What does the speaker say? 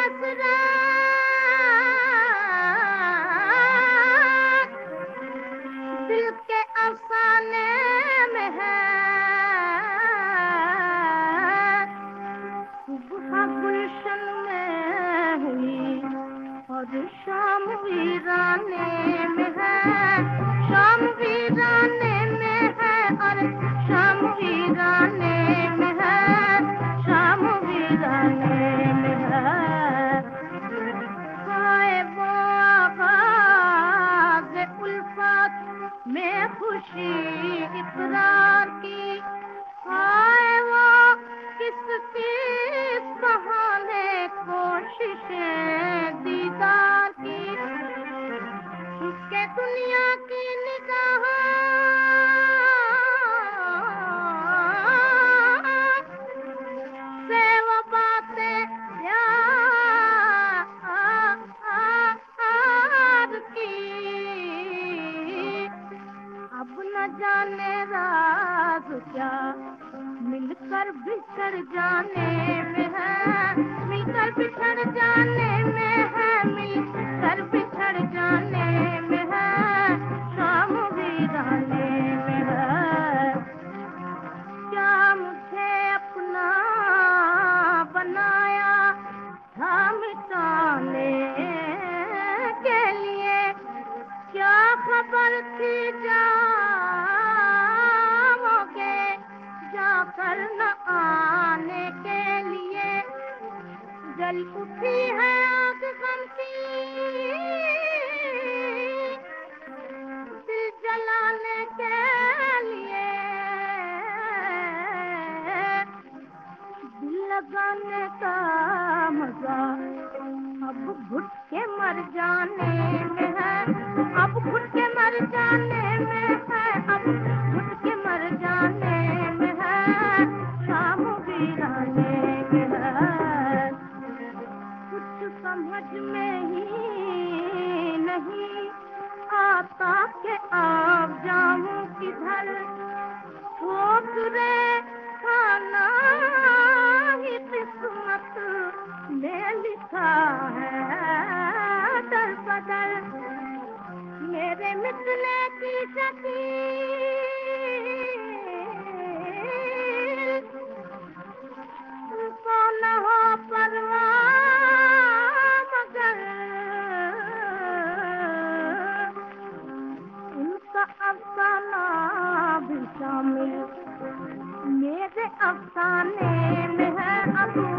दिल के अफसाने में है। सुबह गुलशन में हुई और शाम वीराने में है। शाम वीराने में है और शाम वीराने में है। शाम वीराने में है। हाय वो आगाज़ उल्फत में खुशी इकरार की। हाय वो किसकी बहाने कोशिशें दीदार की। उसके दुनिया की निगाह से वो बातें प्यार की। अब न जाने राज क्या मिलकर बिछड़ जाने में है। मिलकर बिछड़ जाने में है। मिलकर बिछड़ जाने में है। शाम वीराने में है। क्या मुझे अपना बनाया था मिटाने के लिए। क्या खबर थी जाओगे जाकर न आने के लिए। जल उठी है आग गम की। दिल जलाने के लिए। दिल लगाने का मजा अब घुट के मर जाने में है। अब घुट के मर जाने में है। अब घुट के मर जाने में है। शाम वीराने में है। कुछ समझ में ही नहीं आता कि आप जाऊं किधर। ठोकरे खाना ही किस्मत में लिखा है दर बदर। मेरे मिलने की शकील को न हो परवाह मगर उनका अफसाना भी शामिल मेरे अफसाने में है। अब